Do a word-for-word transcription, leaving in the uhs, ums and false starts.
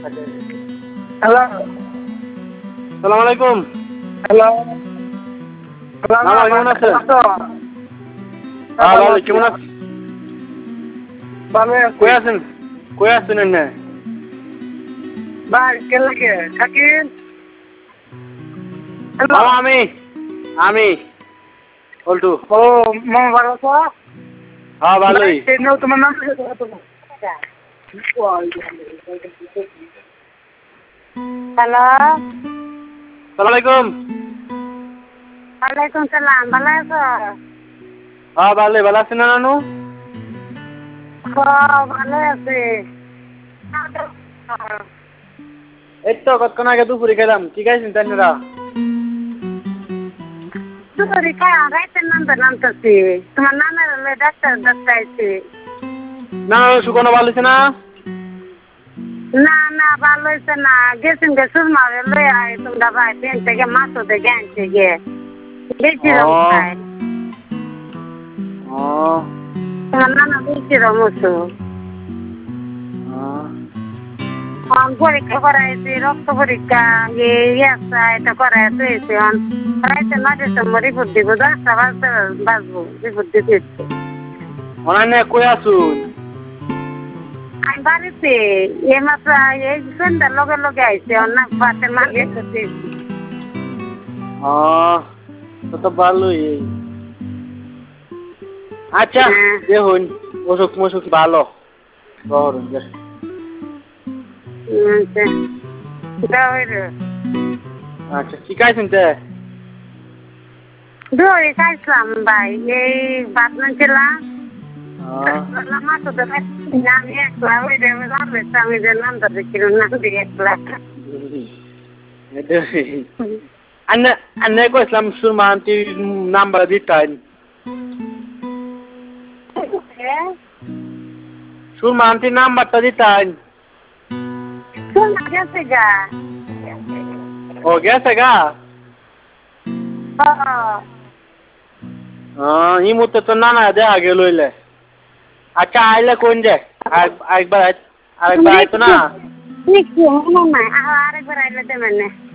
Hello, সালাম আলাইকুম। Hello, মামা কেমন আছেন? হ্যাঁ ভালো, কেমন আছেন? ভালো কই আছেন? কই আছেন এনে? ভাই কে লাগে শাকিল? মামা আমি আমি বল্টু। ও মামা ভালো আছো? হ্যাঁ ভালোই। ভাই নাও তোমার নাম হ্যালো, সালাম আলাইকুম। ওয়ালাইকুম সালাম, ভালো আছো? হ্যাঁ ভালোই, ভালো আছেন না নানু? হ্যাঁ ভালো আছি। এই তো কতক্ষণ আগে দুপুরে খেলাম। কি খাইছেন তাইনারা? দুপুরে খাওয়া রাইতের নামটা নামতেছি। তোমার নানার হলে ডাক্তার ডাক্তারছি। না শুকনো ভালো হয়েছে না? না না ভালো হয়েছে না, গেছেন গে সুরমা লই আয় তোমরা ভাই পেন থেকে মাছ থেকে আনছে গে বেশি রং খায়। ও তোমার নানা বেশি রং হতো। ও পরীক্ষা করাইছি, রক্ত পরীক্ষা ইয়েছে এটা করাইতে হয়েছে। রাইতে নটার সময় রিপোর্ট দিব, দশটা বাজতে বাজবো রিপোর্ট দিতে হচ্ছে। অনানে কই আসুন? আমি বাড়িতে এই মাত্র এই সন্ধ্যার লগে লগে আইছে অন্য পাশে মাঝে করতে। ও তো তো ভালোই। আচ্ছা দেখুন অসুখ মসুখ ভালো করুন। আচ্ছা কি খাইছেন তে? দই খাইছিলাম ভাই, এই ভাত নাছিলাম মাছ আমি একলা ওই আমি যে নামটা দেখিলাম নাম দিয়ে একলা। আন্নে আন্নে কইছিলাম সুরমা আন্টির নাম্বার দিতেন। সুরমা আন্টির নাম্বারটা দিতেন। শোনা গেছে গা। ও গেছে গা? ই মুহূর্তে তো নানা দেখা গেল হইলে। আচ্ছা আইলে কোন যে আরেকবার আরেকবার আইতো না? আরেকবার আইলে দেবেন না।